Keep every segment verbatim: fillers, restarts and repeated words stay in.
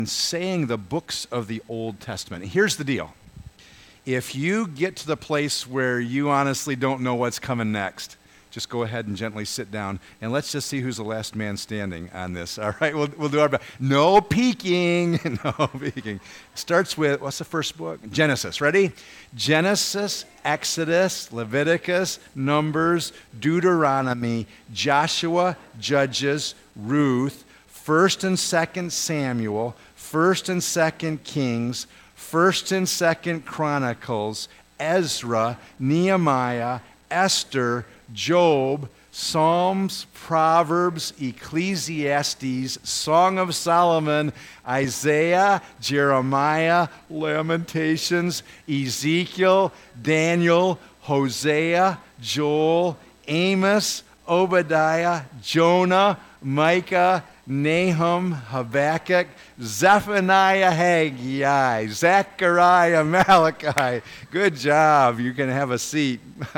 saying the books of the Old Testament. Here's the deal. If you get to the place where you honestly don't know what's coming next, just go ahead and gently sit down, and let's just see who's the last man standing on this. All right, we'll, we'll do our best. No peeking, no peeking. Starts with, what's the first book? Genesis. Ready? Genesis, Exodus, Leviticus, Numbers, Deuteronomy, Joshua, Judges, Ruth, First and Second Samuel, First and Second Kings, First and Second Chronicles, Ezra, Nehemiah, Esther, Job, Psalms, Proverbs, Ecclesiastes, Song of Solomon, Isaiah, Jeremiah, Lamentations, Ezekiel, Daniel, Hosea, Joel, Amos, Obadiah, Jonah, Micah, Nahum, Habakkuk, Zephaniah, Haggai, Zechariah, Malachi. Good job. You can have a seat.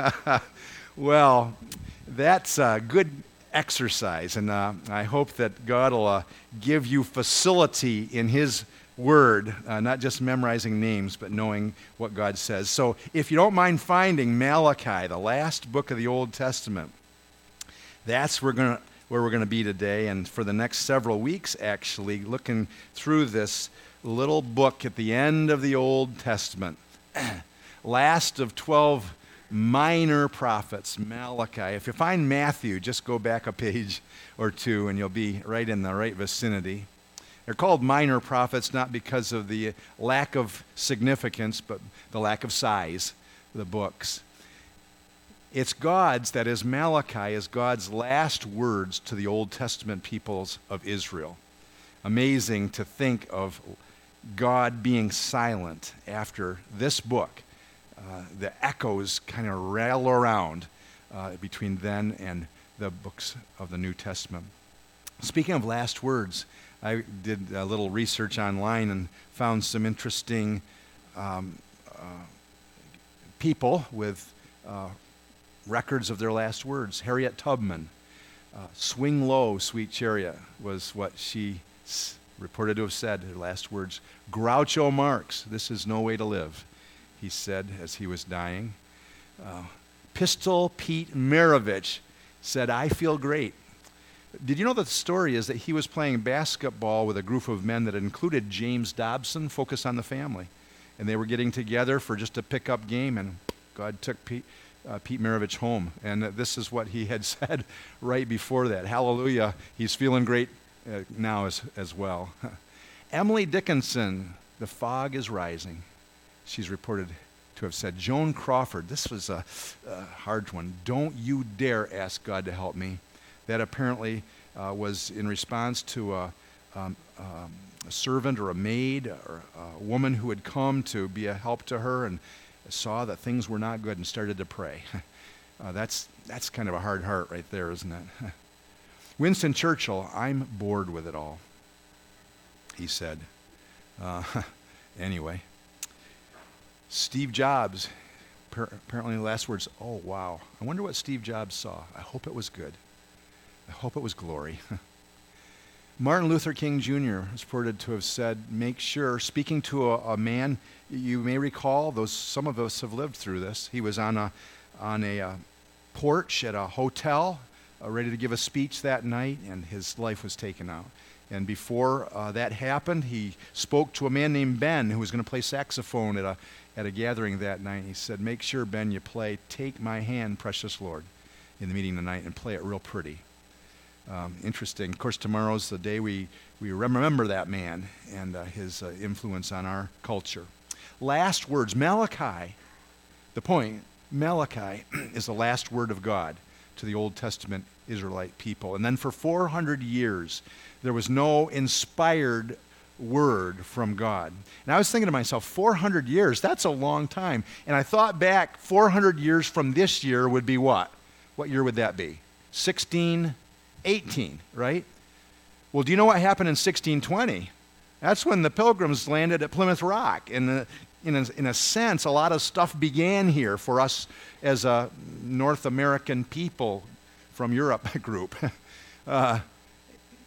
Well, that's a good exercise, and uh, I hope that God will uh, give you facility in His Word, uh, not just memorizing names, but knowing what God says. So if you don't mind finding Malachi, the last book of the Old Testament, that's where we're going to where we're going to be today, and for the next several weeks, actually, looking through this little book at the end of the Old Testament. Last of twelve minor prophets, Malachi. If you find Matthew, just go back a page or two, and you'll be right in the right vicinity. They're called minor prophets not because of the lack of significance, but the lack of size of the books. It's God's, that is, Malachi is God's last words to the Old Testament peoples of Israel. Amazing to think of God being silent after this book. Uh, the echoes kind of rattle around uh, between then and the books of the New Testament. Speaking of last words, I did a little research online and found some interesting um, uh, people with uh, records of their last words. Harriet Tubman, uh, swing low, sweet chariot, was what she s- reported to have said, her last words. Groucho Marx, this is no way to live, he said as he was dying. Uh, Pistol Pete Maravich said, I feel great. Did you know that the story is that he was playing basketball with a group of men that included James Dobson, Focus on the Family, and they were getting together for just a pickup game, and God took Pete Uh, Pete Maravich home, and uh, this is what he had said right before that. Hallelujah, he's feeling great uh, now as, as well. Emily Dickinson, the fog is rising. She's reported to have said. Joan Crawford, this was a, a hard one. Don't you dare ask God to help me. That apparently uh, was in response to a, um, um, a servant or a maid or a woman who had come to be a help to her and saw that things were not good and started to pray. Uh, that's that's kind of a hard heart right there, isn't it? Winston Churchill, I'm bored with it all, he said. Uh, anyway. Steve Jobs, apparently the last words, oh wow, I wonder what Steve Jobs saw. I hope it was good. I hope it was glory. Martin Luther King Junior is reported to have said, make sure, speaking to a, a man, you may recall, those some of us have lived through this. He was on a on a uh, porch at a hotel, uh, ready to give a speech that night, and his life was taken out. And before uh, that happened, he spoke to a man named Ben who was going to play saxophone at a at a gathering that night. He said, make sure, Ben, you play Take My Hand, Precious Lord, in the meeting tonight, and play it real pretty. Um, interesting. Of course, tomorrow's the day we, we remember that man and uh, his uh, influence on our culture. Last words. Malachi, the point, Malachi is the last word of God to the Old Testament Israelite people. And then for four hundred years, there was no inspired word from God. And I was thinking to myself, four hundred years, that's a long time. And I thought back, four hundred years from this year would be what? What year would that be? sixteen eighteen, right? Well, do you know what happened in sixteen twenty? That's when the Pilgrims landed at Plymouth Rock. And the, in, a, in a sense, a lot of stuff began here for us as a North American people from Europe group. uh,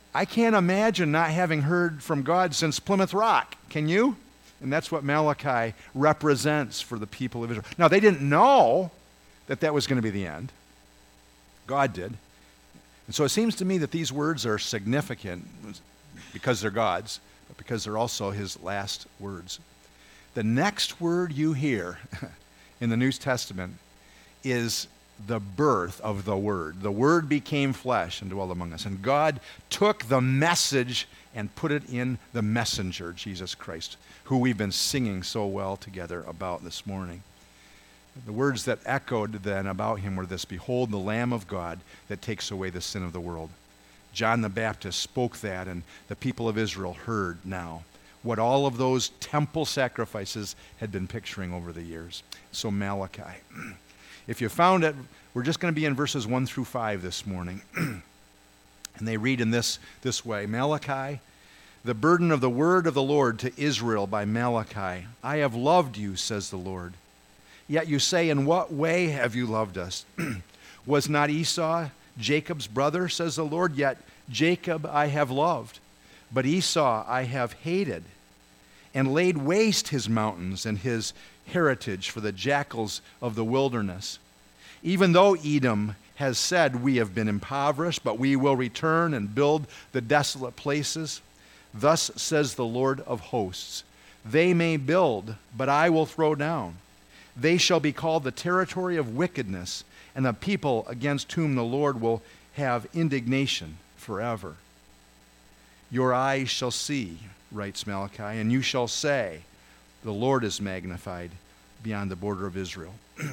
I can't imagine not having heard from God since Plymouth Rock. Can you? And that's what Malachi represents for the people of Israel. Now, they didn't know that that was going to be the end. God did. And so it seems to me that these words are significant because they're God's, but because they're also his last words. The next word you hear in the New Testament is the birth of the Word. The Word became flesh and dwelled among us. And God took the message and put it in the messenger, Jesus Christ, who we've been singing so well together about this morning. The words that echoed then about him were this: "Behold the Lamb of God that takes away the sin of the world." John the Baptist spoke that, and the people of Israel heard now what all of those temple sacrifices had been picturing over the years. So Malachi. If you found it, we're just going to be in verses one through five this morning. And they read in this, this way: Malachi, the burden of the word of the Lord to Israel by Malachi. I have loved you, says the Lord. Yet you say, in what way have you loved us? Was not Esau Jacob's brother, says the Lord? Yet Jacob I have loved, but Esau I have hated, and laid waste his mountains and his heritage for the jackals of the wilderness. Even though Edom has said, we have been impoverished, but we will return and build the desolate places. Thus says the Lord of hosts, they may build, but I will throw down. They shall be called the territory of wickedness, and the people against whom the Lord will have indignation forever. Your eyes shall see, writes Malachi, and you shall say, the Lord is magnified beyond the border of Israel.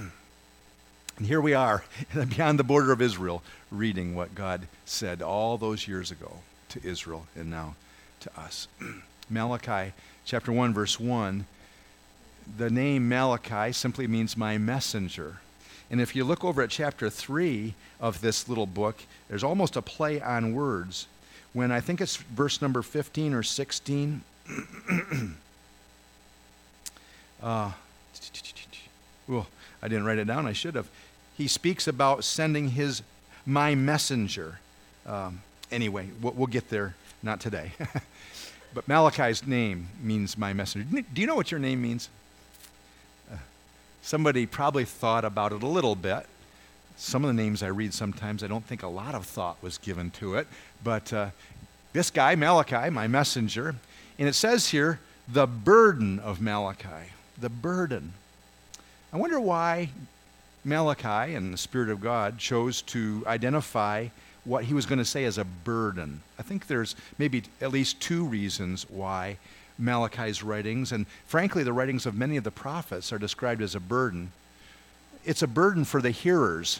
And here we are, beyond the border of Israel, reading what God said all those years ago to Israel and now to us. Malachi chapter one, verse one, the name Malachi simply means my messenger. And if you look over at chapter three of this little book, there's almost a play on words. When I think it's verse number fifteen or sixteen, uh, well, I didn't write it down, I should have. He speaks about sending his, my messenger. Um, anyway, we'll, we'll get there, not today. But Malachi's name means my messenger. Do you know what your name means? Uh, somebody probably thought about it a little bit. Some of the names I read sometimes, I don't think a lot of thought was given to it. But uh, this guy, Malachi, my messenger, and it says here, the burden of Malachi. The burden. I wonder why Malachi and the Spirit of God chose to identify what he was going to say as a burden. I think there's maybe at least two reasons why Malachi's writings, and frankly the writings of many of the prophets, are described as a burden. It's a burden for the hearers.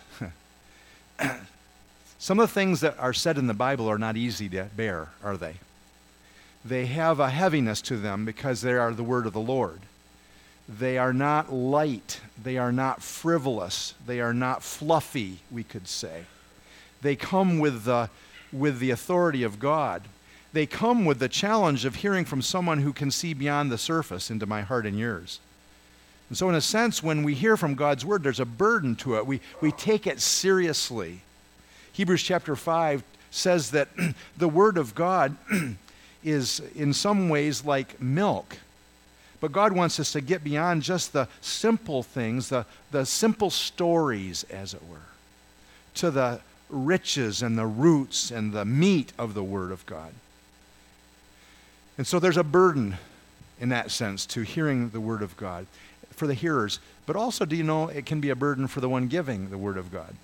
Some of the things that are said in the Bible are not easy to bear, are they? They have a heaviness to them because they are the word of the Lord. They are not light. They are not frivolous. They are not fluffy, we could say. They come with the, with the authority of God. They come with the challenge of hearing from someone who can see beyond the surface into my heart and yours. And so in a sense, when we hear from God's word, there's a burden to it. We, we take it seriously. Hebrews chapter five says that the word of God is in some ways like milk. But God wants us to get beyond just the simple things, the, the simple stories, as it were, to the riches and the roots and the meat of the Word of God. And so there's a burden in that sense to hearing the Word of God for the hearers. But also, do you know, it can be a burden for the one giving the Word of God.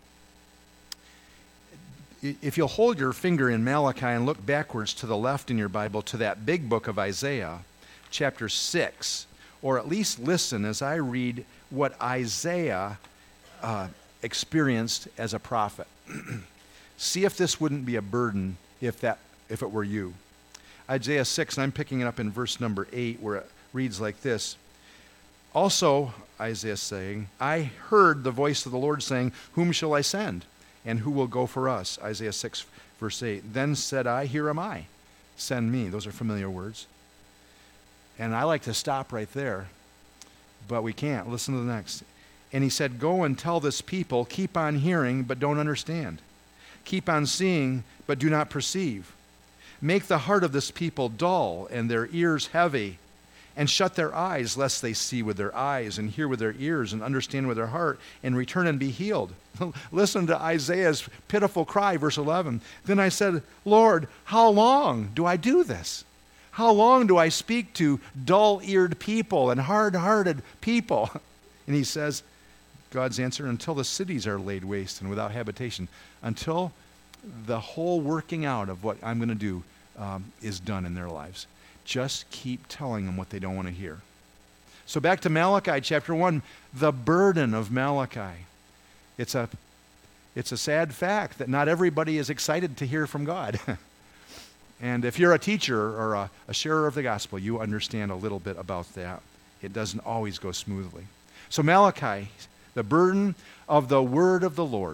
If you'll hold your finger in Malachi and look backwards to the left in your Bible to that big book of Isaiah, chapter six, or at least listen as I read what Isaiah uh, experienced as a prophet. See if this wouldn't be a burden if that if it were you. Isaiah six, and I'm picking it up in verse number eight, where it reads like this. Also, Isaiah saying, I heard the voice of the Lord saying, whom shall I send? And who will go for us? Isaiah six, verse eight. Then said I, here am I. Send me. Those are familiar words. And I like to stop right there, but we can't. Listen to the next. And he said, go and tell this people, keep on hearing, but don't understand. Keep on seeing, but do not perceive. Make the heart of this people dull and their ears heavy, and shut their eyes, lest they see with their eyes and hear with their ears and understand with their heart and return and be healed. Listen to Isaiah's pitiful cry, verse eleven. Then I said, Lord, how long do I do this? How long do I speak to dull-eared people and hard-hearted people? And he says, God's answer, until the cities are laid waste and without habitation, until the whole working out of what I'm going to do um, is done in their lives. Just keep telling them what they don't want to hear. So back to Malachi chapter one, the burden of Malachi. It's a, it's a sad fact that not everybody is excited to hear from God. And if you're a teacher or a, a sharer of the gospel, you understand a little bit about that. It doesn't always go smoothly. So Malachi, the burden of the word of the Lord.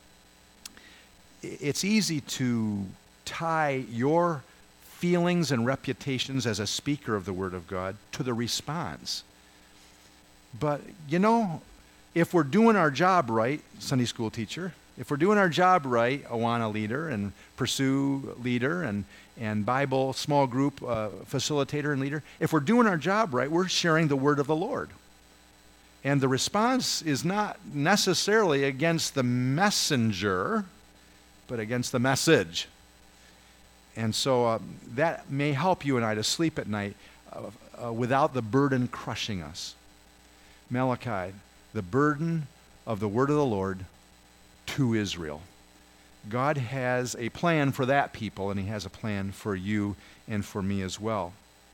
It's easy to tie your feelings and reputations as a speaker of the Word of God to the response. But, you know, if we're doing our job right, Sunday school teacher, if we're doing our job right, Awana leader and Pursue leader and, and Bible small group uh, facilitator and leader, if we're doing our job right, we're sharing the Word of the Lord. And the response is not necessarily against the messenger, but against the message. And so uh, that may help you and I to sleep at night uh, uh, without the burden crushing us. Malachi, the burden of the word of the Lord to Israel. God has a plan for that people, and he has a plan for you and for me as well.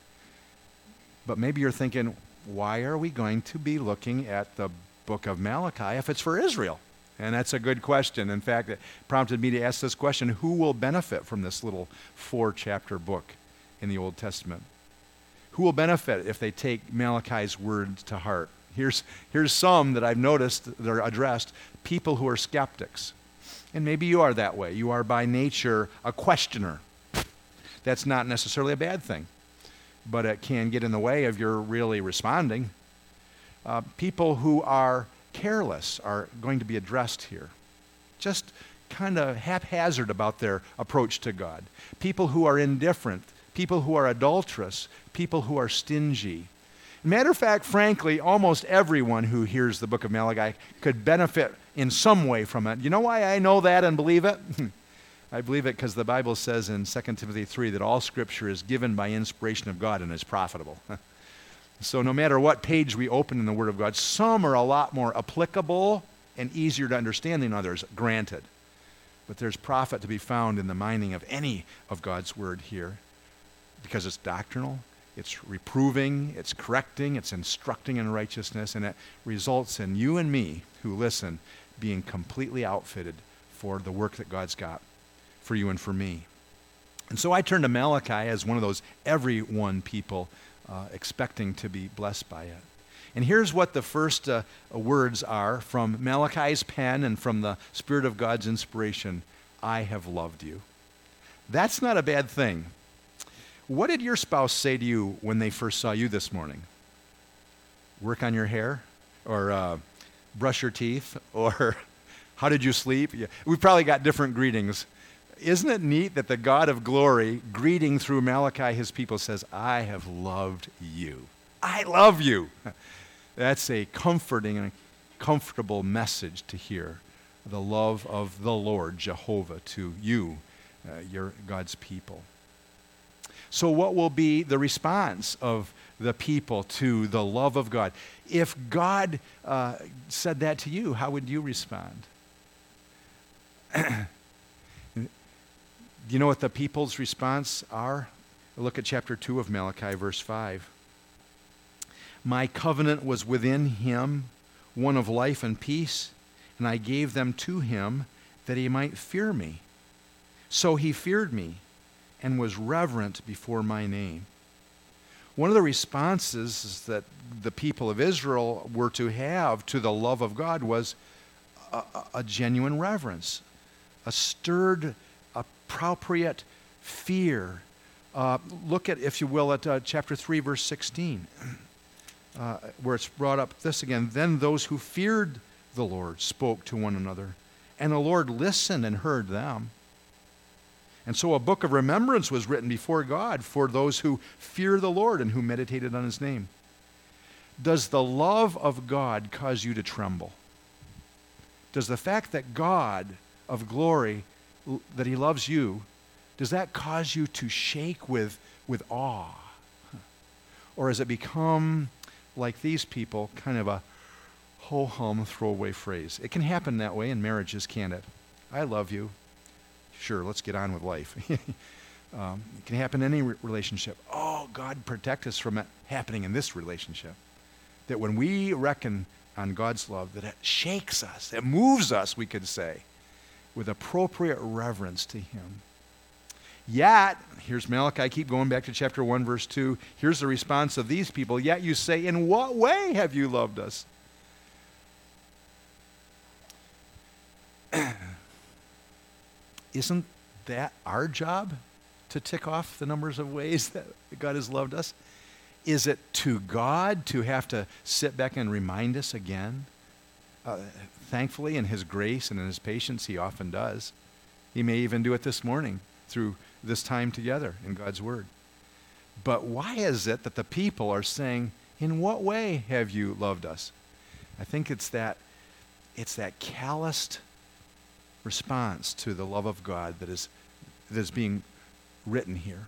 But maybe you're thinking, why are we going to be looking at the book of Malachi if it's for Israel? And that's a good question. In fact, it prompted me to ask this question: who will benefit from this little four-chapter book in the Old Testament? Who will benefit if they take Malachi's words to heart? Here's, here's some that I've noticed that are addressed: people who are skeptics. And maybe you are that way. You are by nature a questioner. That's not necessarily a bad thing, but it can get in the way of your really responding. Uh, people who are careless are going to be addressed here. Just kind of haphazard about their approach to God. People who are indifferent, people who are adulterous, people who are stingy. Matter of fact, frankly, almost everyone who hears the book of Malachi could benefit in some way from it. You know why I know that and believe it? I believe it because the Bible says in Second Timothy three that all Scripture is given by inspiration of God and is profitable. So no matter what page we open in the Word of God, some are a lot more applicable and easier to understand than others, granted. But there's profit to be found in the mining of any of God's Word here, because it's doctrinal, it's reproving, it's correcting, it's instructing in righteousness, and it results in you and me who listen being completely outfitted for the work that God's got for you and for me. And so I turn to Malachi as one of those everyone people Uh, expecting to be blessed by it. And here's what the first uh, words are from Malachi's pen and from the Spirit of God's inspiration: I have loved you. That's not a bad thing. What did your spouse say to you when they first saw you this morning? Work on your hair? Or uh, brush your teeth? Or how did you sleep? Yeah. We've probably got different greetings. Isn't it neat that the God of glory, greeting through Malachi his people, says, I have loved you. I love you. That's a comforting and a comfortable message to hear. The love of the Lord, Jehovah, to you, uh, your God's people. So what will be the response of the people to the love of God? If God uh, said that to you, how would you respond? Do you know what the people's response are? Look at chapter two of Malachi, verse five. My covenant was within him, one of life and peace, and I gave them to him that he might fear me. So he feared me and was reverent before my name. One of the responses that the people of Israel were to have to the love of God was a, a genuine reverence, a stirred appropriate fear. Uh, look at, if you will, at uh, chapter three, verse sixteen, uh, where it's brought up this again. Then those who feared the Lord spoke to one another, and the Lord listened and heard them. And so a book of remembrance was written before God for those who fear the Lord and who meditated on his name. Does the love of God cause you to tremble? Does the fact that God of glory, that he loves you, does that cause you to shake with, with awe? Or has it become, like these people, kind of a ho-hum throwaway phrase? It can happen that way in marriages, can't it? I love you. Sure, let's get on with life. um, it can happen in any re- relationship. Oh, God protect us from it happening in this relationship. That when we reckon on God's love, that it shakes us, it moves us, we could say, with appropriate reverence to him. Yet, here's Malachi, keep going back to chapter one, verse two. Here's the response of these people. Yet you say, in what way have you loved us? Isn't that our job to tick off the numbers of ways that God has loved us? Is it to God to have to sit back and remind us again? Uh, thankfully, in his grace and in his patience, he often does. He may even do it this morning through this time together in God's word. But why is it that the people are saying, in what way have you loved us? I think it's that, it's that calloused response to the love of God that is, that is being written here.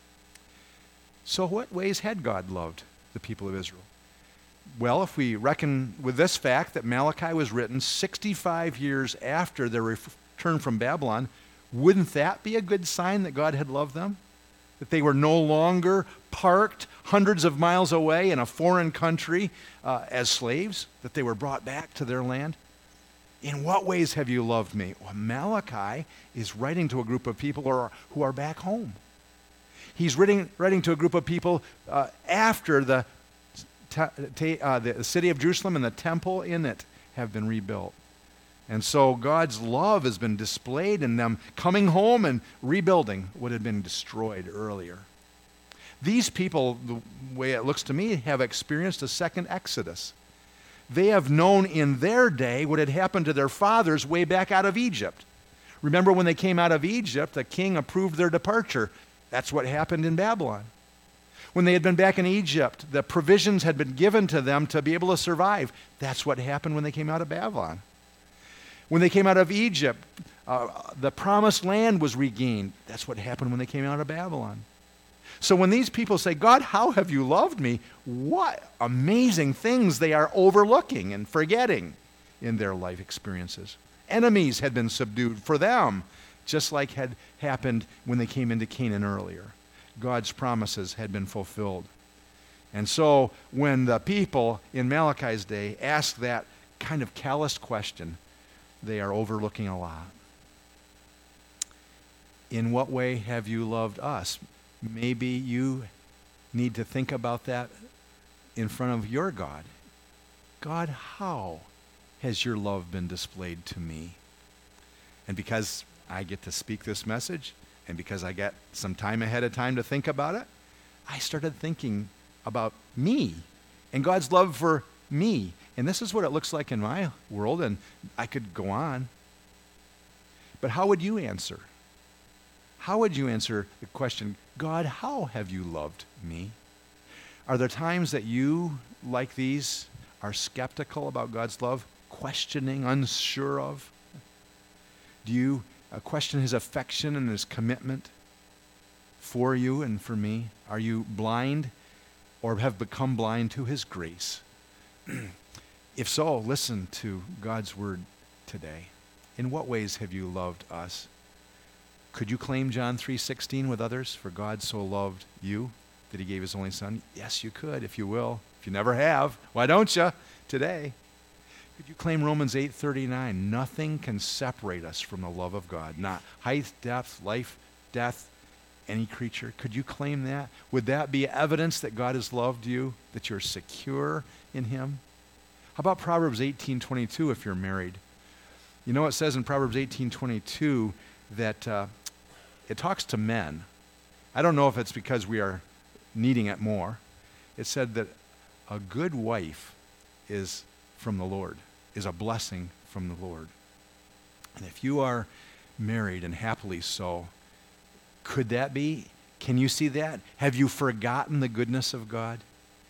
So what ways had God loved the people of Israel? Well, if we reckon with this fact that Malachi was written sixty-five years after their return from Babylon, wouldn't that be a good sign that God had loved them? That they were no longer parked hundreds of miles away in a foreign country uh, as slaves, that they were brought back to their land? In what ways have you loved me? Well, Malachi is writing to a group of people who are, who are back home. He's writing, writing to a group of people uh, after the, te, uh, the city of Jerusalem and the temple in it have been rebuilt. And so God's love has been displayed in them coming home and rebuilding what had been destroyed earlier. These people, the way it looks to me, have experienced a second Exodus. They have known in their day what had happened to their fathers way back out of Egypt. Remember when they came out of Egypt, the king approved their departure. That's what happened in Babylon. When they had been back in Egypt, the provisions had been given to them to be able to survive. That's what happened when they came out of Babylon. When they came out of Egypt, uh, the promised land was regained. That's what happened when they came out of Babylon. So when these people say, God, how have you loved me? What amazing things they are overlooking and forgetting in their life experiences. Enemies had been subdued for them, just like had happened when they came into Canaan earlier. God's promises had been fulfilled. And so when the people in Malachi's day ask that kind of callous question, they are overlooking a lot. In what way have you loved us? Maybe you need to think about that in front of your God. God, how has your love been displayed to me? And because I get to speak this message, and because I got some time ahead of time to think about it, I started thinking about me and God's love for me. And this is what it looks like in my world, and I could go on. But how would you answer? How would you answer the question, God, how have you loved me? Are there times that you, like these, are skeptical about God's love, questioning, unsure of? Do you uh, question his affection and his commitment for you and for me? Are you blind or have become blind to his grace? If so, listen to God's word today. In what ways have you loved us? Could you claim John three sixteen with others? For God so loved you that he gave his only son? Yes, you could, if you will. If you never have, why don't you today? Could you claim Romans eight thirty-nine? Nothing can separate us from the love of God. Not height, depth, life, death, any creature. Could you claim that? Would that be evidence that God has loved you, that you're secure in him? How about Proverbs eighteen twenty-two if you're married? You know it says in Proverbs eighteen twenty-two that uh, it talks to men. I don't know if it's because we are needing it more. It said that a good wife is from the Lord, is a blessing from the Lord. And if you are married and happily so, Could that be? Can you see that? Have you forgotten the goodness of God?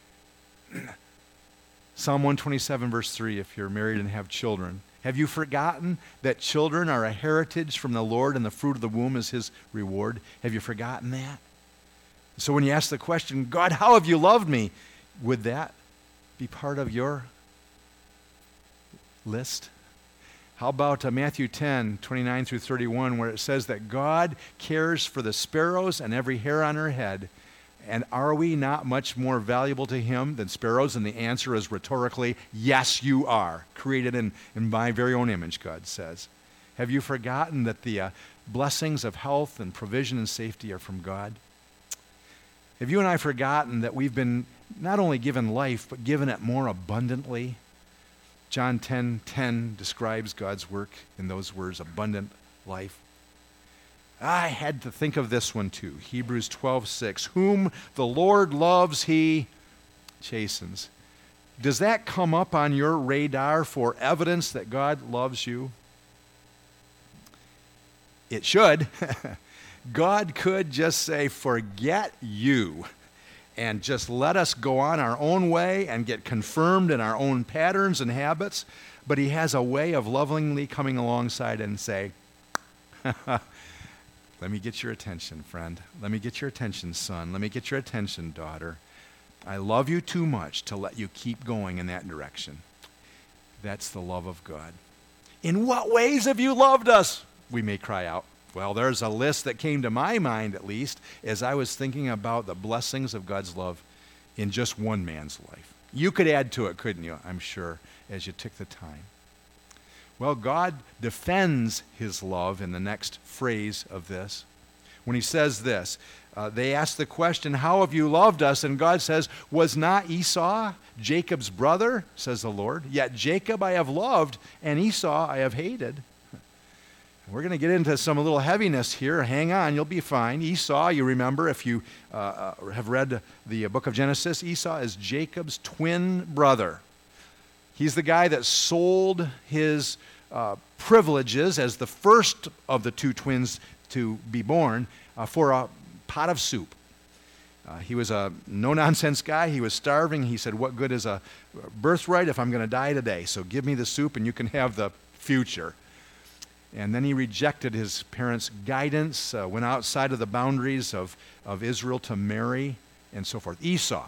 Psalm one twenty-seven, verse three, if you're married and have children. Have you forgotten that children are a heritage from the Lord and the fruit of the womb is his reward? Have you forgotten that? So when you ask the question, God, how have you loved me? Would that be part of your list? How about uh, Matthew ten, twenty-nine through thirty-one, where it says that God cares for the sparrows and every hair on her head. And are we not much more valuable to him than sparrows? And the answer is rhetorically, yes, you are. Created in, in my very own image, God says. Have you forgotten that the uh, blessings of health and provision and safety are from God? Have you and I forgotten that we've been not only given life, but given it more abundantly? John ten ten describes God's work in those words, abundant life. I had to think of this one too. Hebrews twelve six. Whom the Lord loves, he chastens. Does that come up on your radar for evidence that God loves you? It should. God could just say, forget you, and just let us go on our own way and get confirmed in our own patterns and habits. But he has a way of lovingly coming alongside and say, let me get your attention, friend. Let me get your attention, son. Let me get your attention, daughter. I love you too much to let you keep going in that direction. That's the love of God. In what ways have you loved us? We may cry out. Well, there's a list that came to my mind, at least, as I was thinking about the blessings of God's love in just one man's life. You could add to it, couldn't you? I'm sure, as you took the time. Well, God defends his love in the next phrase of this. When he says this, uh, they ask the question, how have you loved us? And God says, was not Esau Jacob's brother, says the Lord? Yet Jacob I have loved, and Esau I have hated. We're going to get into some a little heaviness here. Hang on, you'll be fine. Esau, you remember, if you uh, uh, have read the book of Genesis, Esau is Jacob's twin brother. He's the guy that sold his uh, privileges as the first of the two twins to be born uh, for a pot of soup. Uh, he was a no-nonsense guy. He was starving. He said, what good is a birthright if I'm going to die today? So give me the soup and you can have the future. And then he rejected his parents' guidance, uh, went outside of the boundaries of, of Israel to marry, and so forth. Esau.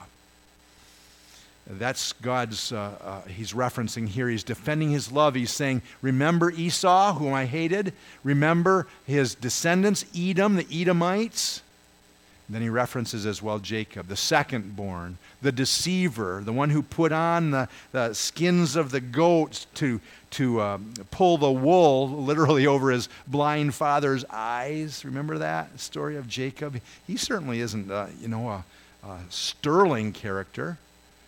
That's God's, uh, uh, he's referencing here. He's defending his love. He's saying, remember Esau, whom I hated? Remember his descendants, Edom, the Edomites? And then he references as well Jacob, the second born, the deceiver, the one who put on the, the skins of the goats to, to uh, pull the wool literally over his blind father's eyes. Remember that story of Jacob? He certainly isn't, uh, you know, a, a sterling character.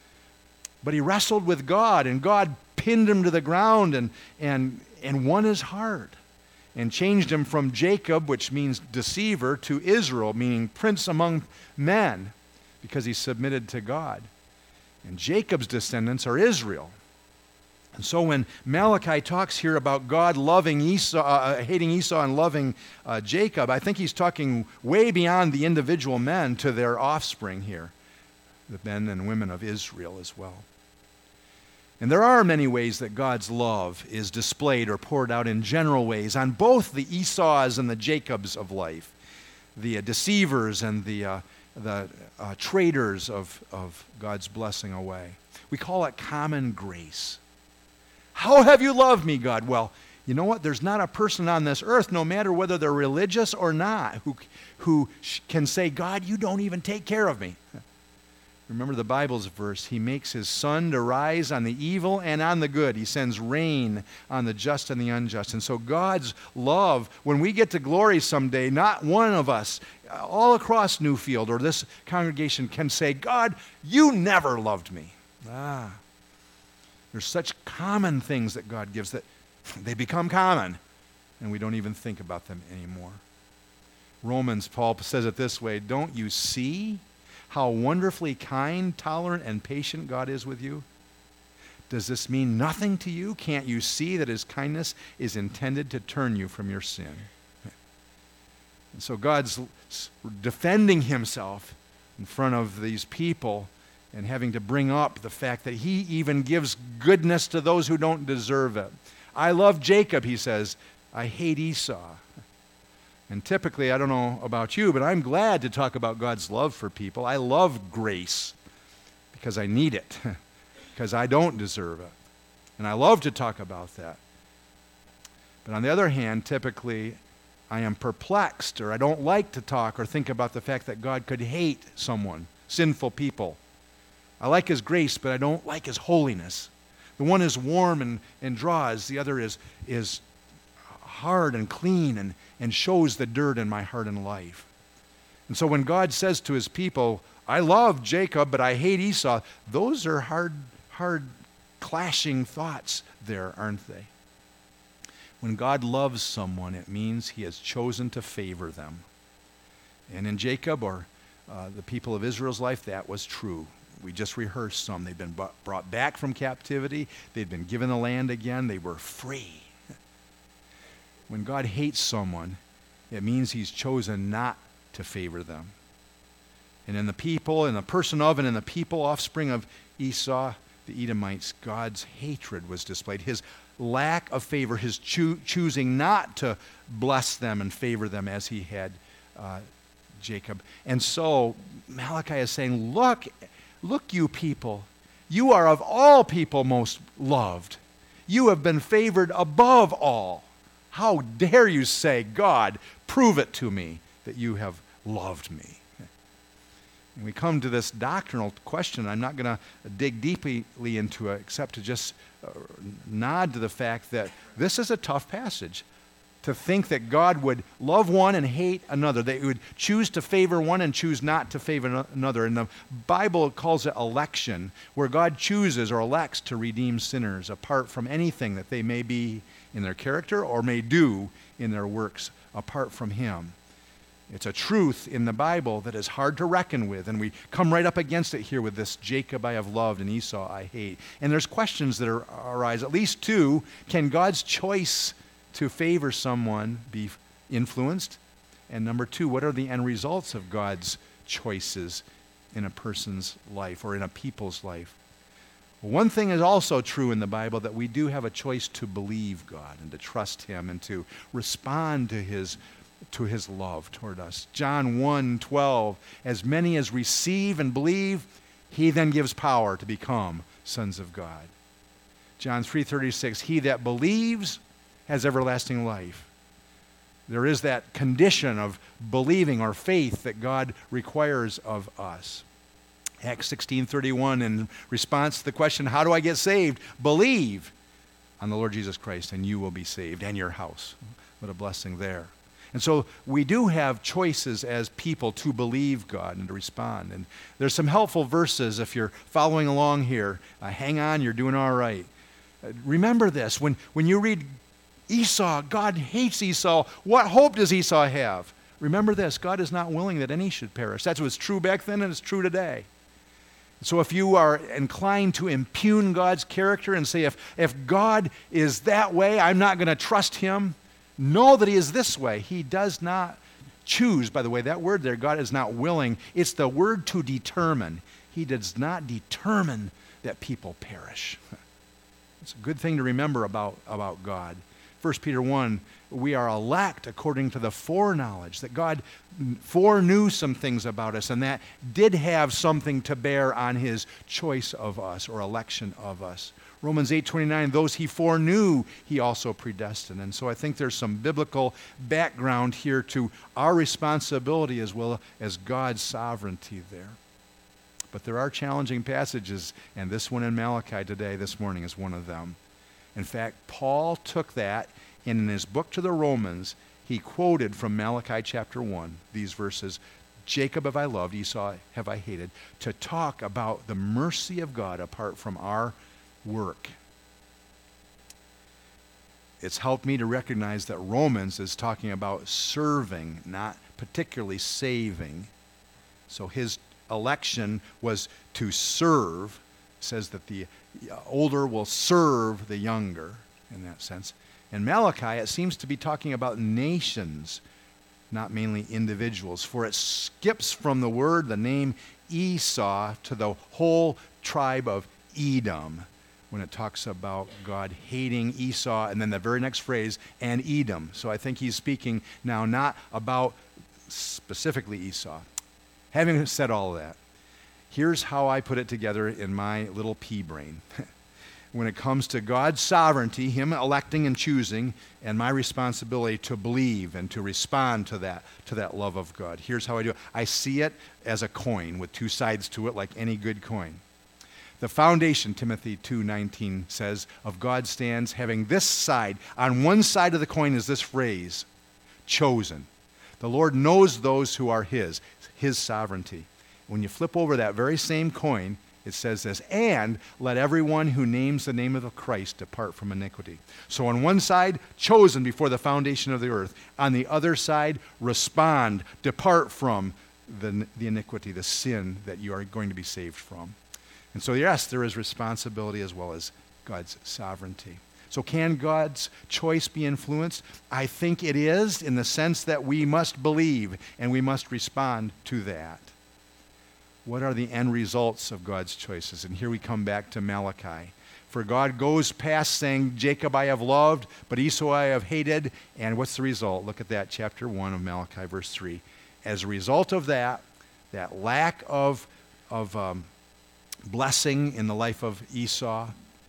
But he wrestled with God, and God pinned him to the ground and, and, and won his heart and changed him from Jacob, which means deceiver, to Israel, meaning prince among men, because he submitted to God. And Jacob's descendants are Israel. And so when Malachi talks here about God loving Esau, uh, hating Esau and loving uh, Jacob, I think he's talking way beyond the individual men to their offspring here, the men and women of Israel as well. And there are many ways that God's love is displayed or poured out in general ways on both the Esau's and the Jacob's of life, the uh, deceivers and the, uh, the uh, traitors of, of God's blessing away. We call it common grace. How have you loved me, God? Well, you know what? There's not a person on this earth, no matter whether they're religious or not, who, who can say, God, you don't even take care of me. Remember the Bible's verse, he makes his sun to rise on the evil and on the good. He sends rain on the just and the unjust. And so God's love, when we get to glory someday, not one of us all across Newfield or this congregation can say, God, you never loved me. Ah, there's such common things that God gives that they become common, and we don't even think about them anymore. Romans, Paul says it this way, don't you see how wonderfully kind, tolerant, and patient God is with you? Does this mean nothing to you? Can't you see that his kindness is intended to turn you from your sin? And so God's defending himself in front of these people and having to bring up the fact that he even gives goodness to those who don't deserve it. I love Jacob, he says. I hate Esau. And typically, I don't know about you, but I'm glad to talk about God's love for people. I love grace because I need it, because I don't deserve it. And I love to talk about that. But on the other hand, typically, I am perplexed, or I don't like to talk or think about the fact that God could hate someone, sinful people. I like his grace, but I don't like his holiness. The one is warm and, and draws. The other is, is hard and clean and, and shows the dirt in my heart and life. And so when God says to his people, I love Jacob, but I hate Esau, those are hard, hard clashing thoughts there, aren't they? When God loves someone, it means he has chosen to favor them. And in Jacob, or uh, the people of Israel's life, that was true. We just rehearsed some. They'd been brought back from captivity. They'd been given the land again. They were free. When God hates someone, it means he's chosen not to favor them. And in the people, in the person of and in the people, offspring of Esau, the Edomites, God's hatred was displayed. His lack of favor, his choo- choosing not to bless them and favor them as he had uh, Jacob. And so Malachi is saying, look, look you people, you are of all people most loved. You have been favored above all. How dare you say, God, prove it to me that you have loved me. And we come to this doctrinal question. I'm not going to dig deeply into it except to just uh, nod to the fact that this is a tough passage. To think that God would love one and hate another, that he would choose to favor one and choose not to favor another. And the Bible calls it election, where God chooses or elects to redeem sinners apart from anything that they may be in their character or may do in their works apart from him. It's a truth in the Bible that is hard to reckon with, and we come right up against it here with this Jacob I have loved and Esau I hate. And there's questions that are, arise, at least two. Can God's choice to favor someone be influenced? And number two, what are the end results of God's choices in a person's life or in a people's life? One thing is also true in the Bible, that we do have a choice to believe God and to trust him and to respond to his to his love toward us. John one twelve, as many as receive and believe, he then gives power to become sons of God. John three thirty-six, he that believes has everlasting life. There is that condition of believing or faith that God requires of us. Acts sixteen thirty-one, in response to the question, how do I get saved? Believe on the Lord Jesus Christ and you will be saved, and your house. What a blessing there. And so we do have choices as people to believe God and to respond. And there's some helpful verses if you're following along here. Uh, hang on, you're doing all right. Uh, remember this, when, when you read Esau, God hates Esau. What hope does Esau have? Remember this, God is not willing that any should perish. That's what's true back then and it's true today. So if you are inclined to impugn God's character and say, if, if God is that way, I'm not going to trust him, know that he is this way. He does not choose. By the way, that word there, God is not willing. It's the word to determine. He does not determine that people perish. It's a good thing to remember about, about God. First Peter one, we are elect according to the foreknowledge, that God foreknew some things about us, and that did have something to bear on his choice of us or election of us. Romans eight twenty-nine, those he foreknew, he also predestined. And so I think there's some biblical background here to our responsibility as well as God's sovereignty there. But there are challenging passages, and this one in Malachi today, this morning, is one of them. In fact, Paul took that, and in his book to the Romans, he quoted from Malachi chapter one, these verses, Jacob have I loved, Esau have I hated, to talk about the mercy of God apart from our work. It's helped me to recognize that Romans is talking about serving, not particularly saving. So his election was to serve. It says that the older will serve the younger in that sense. In Malachi, it seems to be talking about nations not mainly individuals. For it skips from the word, the name Esau, to the whole tribe of Edom, when it talks about God hating Esau, and then the very next phrase, and Edom. So I think he's speaking now not about specifically Esau. Having said all of that, here's how I put it together in my little pea brain. When it comes to God's sovereignty, him electing and choosing, and my responsibility to believe and to respond to that, to that love of God. Here's how I do it. I see it as a coin with two sides to it, like any good coin. The foundation, Timothy two nineteen says, of God stands having this side. On one side of the coin is this phrase, chosen. The Lord knows those who are his, his sovereignty. When you flip over that very same coin, it says this, and let everyone who names the name of the Christ depart from iniquity. So on one side, chosen before the foundation of the earth. On the other side, respond, depart from the, the iniquity, the sin that you are going to be saved from. And so yes, there is responsibility as well as God's sovereignty. So can God's choice be influenced? I think it is, in the sense that we must believe and we must respond to that. What are the end results of God's choices? And here we come back to Malachi. For God goes past saying, Jacob I have loved, but Esau I have hated. And what's the result? Look at that, chapter one of Malachi, verse three. As a result of that, that lack of, of um, blessing in the life of Esau,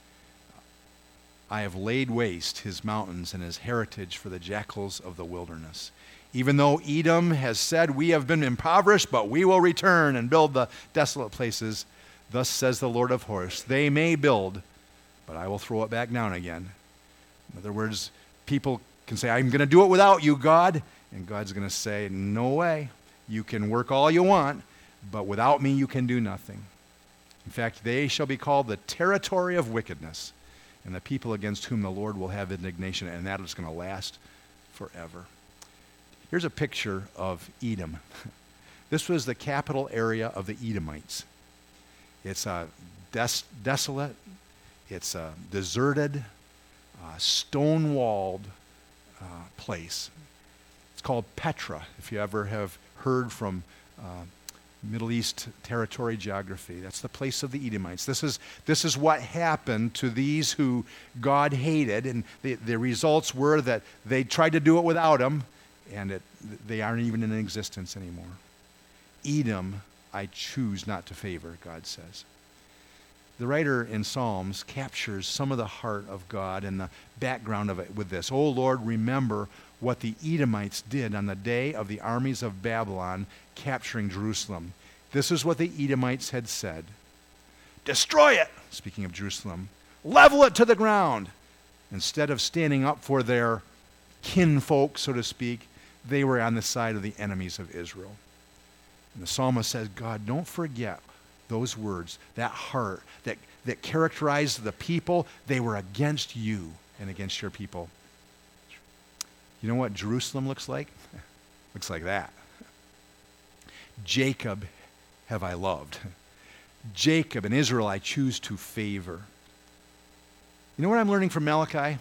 I have laid waste his mountains and his heritage for the jackals of the wilderness. Even though Edom has said, we have been impoverished, but we will return and build the desolate places, thus says the Lord of hosts, they may build, but I will throw it back down again. In other words, people can say, I'm going to do it without you, God. And God's going to say, no way. You can work all you want, but without me you can do nothing. In fact, they shall be called the territory of wickedness, and the people against whom the Lord will have indignation, and that is going to last forever. Here's a picture of Edom. This was the capital area of the Edomites. It's a des- desolate, it's a deserted, uh, stone-walled uh, place. It's called Petra, if you ever have heard from uh, Middle East territory geography. That's the place of the Edomites. This is, this is what happened to these who God hated, and the, the results were that they tried to do it without him, and it, they aren't even in existence anymore. Edom, I choose not to favor, God says. The writer in Psalms captures some of the heart of God and the background of it with this. Oh Lord, remember what the Edomites did on the day of the armies of Babylon capturing Jerusalem. This is what the Edomites had said. Destroy it, speaking of Jerusalem. Level it to the ground. Instead of standing up for their kinfolk, so to speak, they were on the side of the enemies of Israel. And the psalmist says, God, don't forget those words, that heart that, that characterized the people. They were against you and against your people. You know what Jerusalem looks like? Looks like that. Jacob have I loved. Jacob and Israel I choose to favor. You know what I'm learning from Malachi?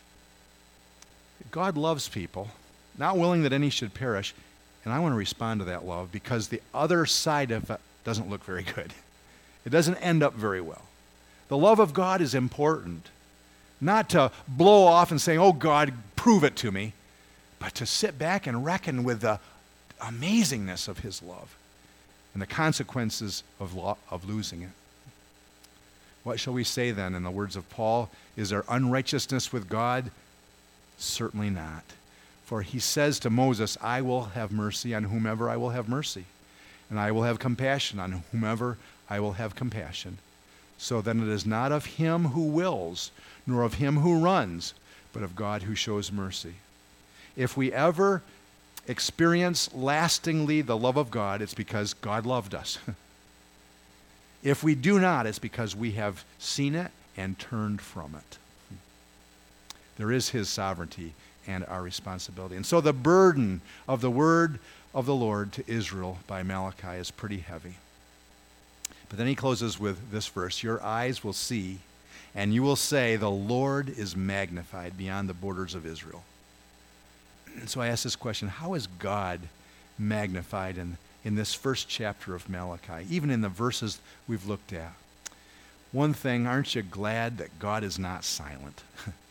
God loves people, not willing that any should perish, and I want to respond to that love because the other side of it doesn't look very good. It doesn't end up very well. The love of God is important, not to blow off and say, oh God, prove it to me, but to sit back and reckon with the amazingness of his love and the consequences of, lo- of losing it. What shall we say then in the words of Paul? Is there unrighteousness with God? Certainly not. For he says to Moses, I will have mercy on whomever I will have mercy, and I will have compassion on whomever I will have compassion. So then it is not of him who wills, nor of him who runs, but of God who shows mercy. If we ever experience lastingly the love of God, it's because God loved us. If we do not, it's because we have seen it and turned from it. There is his sovereignty and our responsibility. And so the burden of the word of the Lord to Israel by Malachi is pretty heavy. But then he closes with this verse, your eyes will see, and you will say, the Lord is magnified beyond the borders of Israel. And so I ask this question: how is God magnified in, in this first chapter of Malachi, even in the verses we've looked at? One thing, aren't you glad that God is not silent?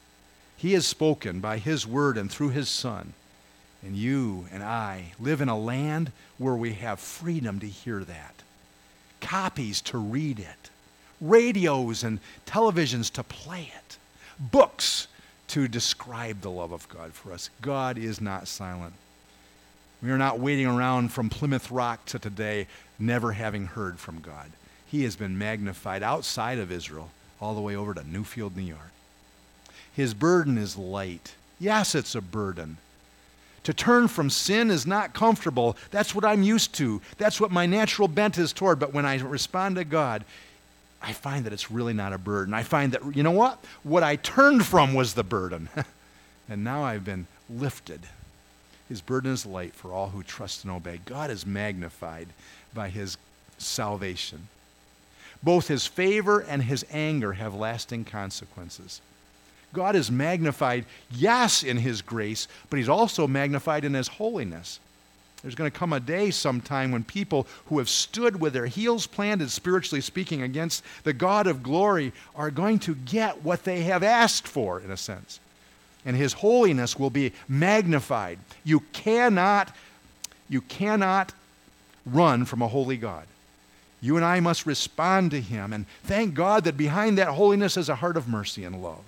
He has spoken by his word and through his Son. And you and I live in a land where we have freedom to hear that, copies to read it, radios and televisions to play it, books to describe the love of God for us. God is not silent. We are not waiting around from Plymouth Rock to today never having heard from God. He has been magnified outside of Israel all the way over to Newfield, New York. His burden is light. Yes, it's a burden. To turn from sin is not comfortable. That's what I'm used to. That's what my natural bent is toward. But when I respond to God, I find that it's really not a burden. I find that, you know what? What I turned from was the burden. And now I've been lifted. His burden is light for all who trust and obey. God is magnified by his salvation. Both his favor and his anger have lasting consequences. God is magnified, yes, in his grace, but he's also magnified in his holiness. There's going to come a day sometime when people who have stood with their heels planted, spiritually speaking, against the God of glory are going to get what they have asked for, in a sense. And his holiness will be magnified. You cannot, you cannot run from a holy God. You and I must respond to him, and thank God that behind that holiness is a heart of mercy and love.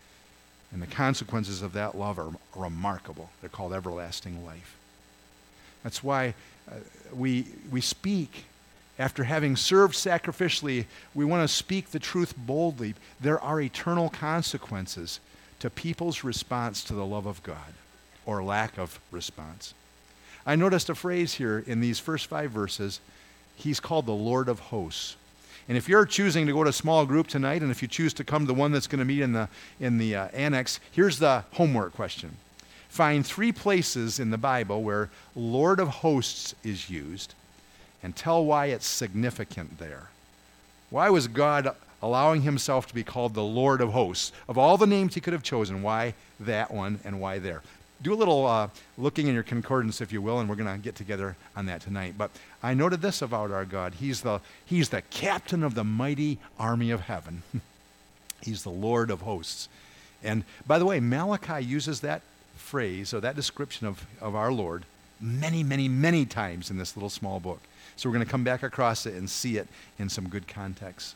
And the consequences of that love are remarkable. They're called everlasting life. That's why uh, we, we speak. After having served sacrificially, we want to speak the truth boldly. There are eternal consequences to people's response to the love of God, or lack of response. I noticed a phrase here in these first five verses. He's called the Lord of hosts. And if you're choosing to go to a small group tonight, and if you choose to come to the one that's going to meet in the, in the uh, annex, here's the homework question. Find three places in the Bible where Lord of hosts is used, and tell why it's significant there. Why was God allowing himself to be called the Lord of hosts? Of all the names he could have chosen, why that one and why there? Do a little uh, looking in your concordance, if you will, and we're going to get together on that tonight. But I noted this about our God. He's the, he's the captain of the mighty army of heaven. He's the Lord of hosts. And by the way, Malachi uses that phrase, or that description of, of our Lord, many, many, many times in this little small book. So we're going to come back across it and see it in some good context.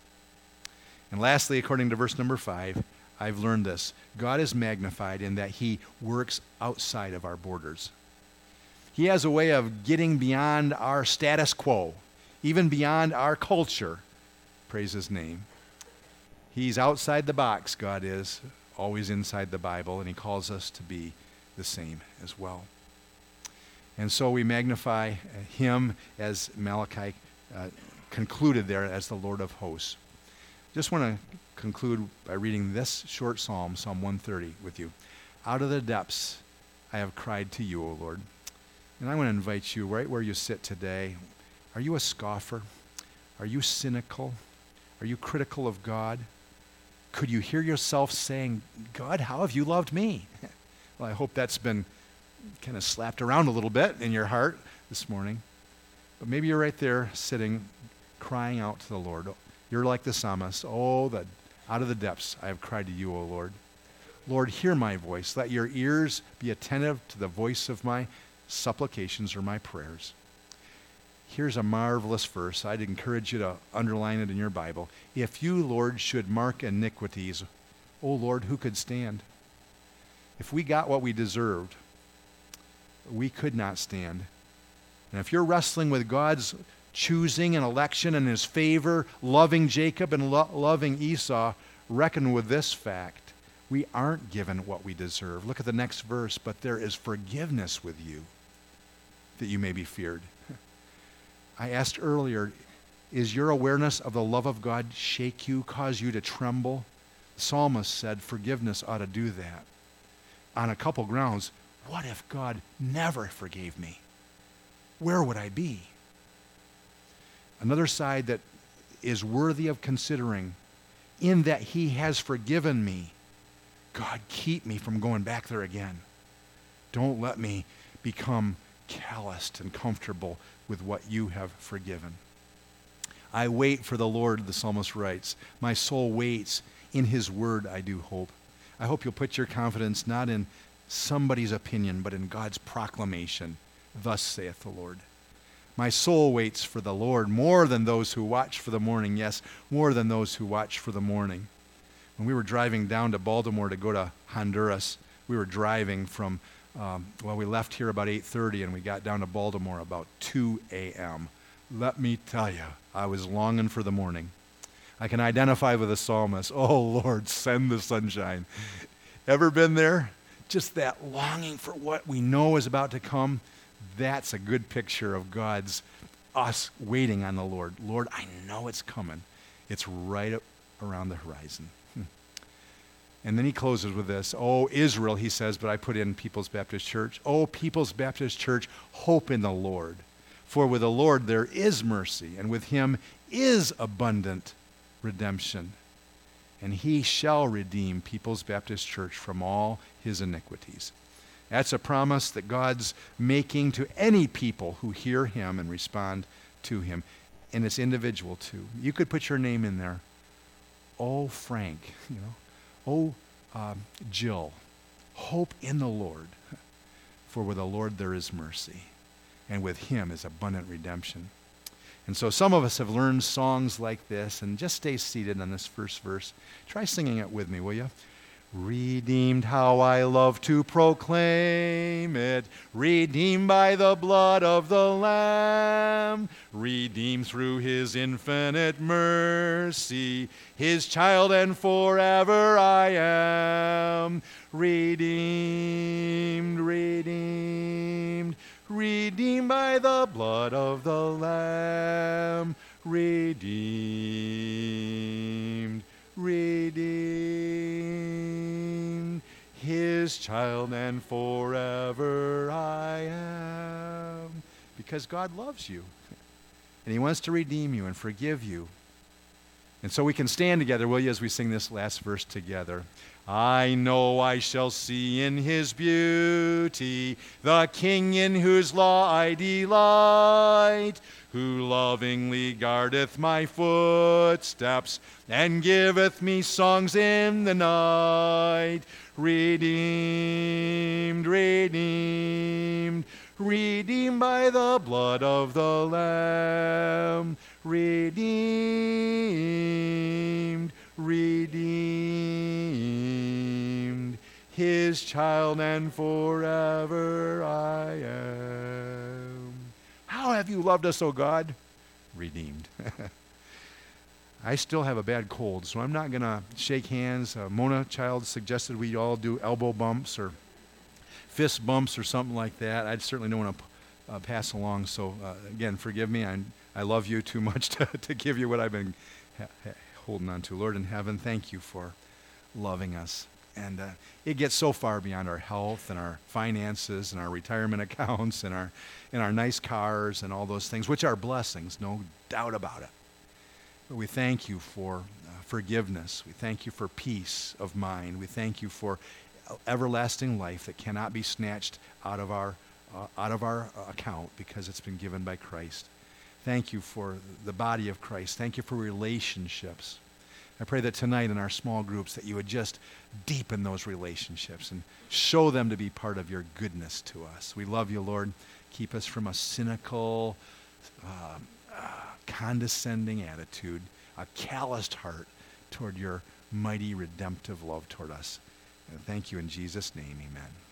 And lastly, according to verse number five, I've learned this. God is magnified in that he works outside of our borders. He has a way of getting beyond our status quo, even beyond our culture. Praise his name. He's outside the box, God is, always inside the Bible, and he calls us to be the same as well. And so we magnify him, as Malachi uh, concluded there, as the Lord of hosts. Just want to conclude by reading this short psalm, Psalm one thirty, with you. Out of the depths I have cried to you, O Lord. And I want to invite you right where you sit today. Are you a scoffer? Are you cynical? Are you critical of God? Could you hear yourself saying, God, how have you loved me? Well, I hope that's been kind of slapped around a little bit in your heart this morning. But maybe you're right there sitting, crying out to the Lord. You're like the psalmist. Oh, that out of the depths I have cried to you, O Lord. Lord, hear my voice. Let your ears be attentive to the voice of my supplications or my prayers. Here's a marvelous verse. I'd encourage you to underline it in your Bible. If you, Lord, should mark iniquities, O Lord, who could stand? If we got what we deserved, we could not stand. And if you're wrestling with God's choosing and election and his favor, loving Jacob and lo- loving Esau, reckon with this fact. We aren't given what we deserve. Look at the next verse. But there is forgiveness with you, that you may be feared. I asked earlier, is your awareness of the love of God shake you, cause you to tremble? The psalmist said forgiveness ought to do that. On a couple grounds. What if God never forgave me? Where would I be? Another side that is worthy of considering, in that he has forgiven me. God, keep me from going back there again. Don't let me become calloused and comfortable with what you have forgiven. I wait for the Lord, the psalmist writes. My soul waits. In his word I do hope. I hope you'll put your confidence not in somebody's opinion, but in God's proclamation. Thus saith the Lord. My soul waits for the Lord more than those who watch for the morning. Yes, more than those who watch for the morning. When we were driving down to Baltimore to go to Honduras, we were driving from, um, well, we left here about eight thirty and we got down to Baltimore about two a.m. Let me tell you, I was longing for the morning. I can identify with the psalmist. Oh, Lord, send the sunshine. Ever been there? Just that longing for what we know is about to come. That's a good picture of God's, us waiting on the Lord. Lord, I know it's coming. It's right up around the horizon. Hmm. And then he closes with this. Oh, Israel, he says, but I put in People's Baptist Church. Oh, People's Baptist Church, hope in the Lord. For with the Lord there is mercy, and with him is abundant redemption. And he shall redeem People's Baptist Church from all his iniquities. That's a promise that God's making to any people who hear him and respond to him. And it's individual too. You could put your name in there. Oh, Frank, you know. Oh, um, Jill. Hope in the Lord. For with the Lord there is mercy. And with him is abundant redemption. And so some of us have learned songs like this, and just stay seated on this first verse. Try singing it with me, will you? Redeemed, how I love to proclaim it, redeemed by the blood of the Lamb, redeemed through his infinite mercy, his child and forever I am, redeemed, redeemed, redeemed by the blood of the Lamb, redeemed, redeemed, his child and forever I am. Because God loves you, and he wants to redeem you and forgive you. And so we can stand together, will you, as we sing this last verse together. I know I shall see in his beauty the King in whose law I delight, who lovingly guardeth my footsteps and giveth me songs in the night. Redeemed, redeemed, redeemed by the blood of the Lamb. Redeemed, redeemed, his child and forever I am. How have you loved us, O God? Redeemed. I still have a bad cold, so I'm not going to shake hands. Uh, Mona Child suggested we all do elbow bumps or fist bumps or something like that. I certainly don't want to uh, pass along, so uh, again, forgive me. I I love you too much to, to give you what I've been ha- ha- holding on to. Lord in heaven, thank you for loving us. And uh, it gets so far beyond our health and our finances and our retirement accounts and our and our nice cars and all those things, which are blessings, no doubt about it. But we thank you for uh, forgiveness. We thank you for peace of mind. We thank you for everlasting life that cannot be snatched out of our uh, out of our account because it's been given by Christ. Thank you for the body of Christ. Thank you for relationships. I pray that tonight in our small groups that you would just deepen those relationships and show them to be part of your goodness to us. We love you, Lord. Keep us from a cynical, uh, uh, condescending attitude, a calloused heart toward your mighty redemptive love toward us. And thank you in Jesus' name, amen.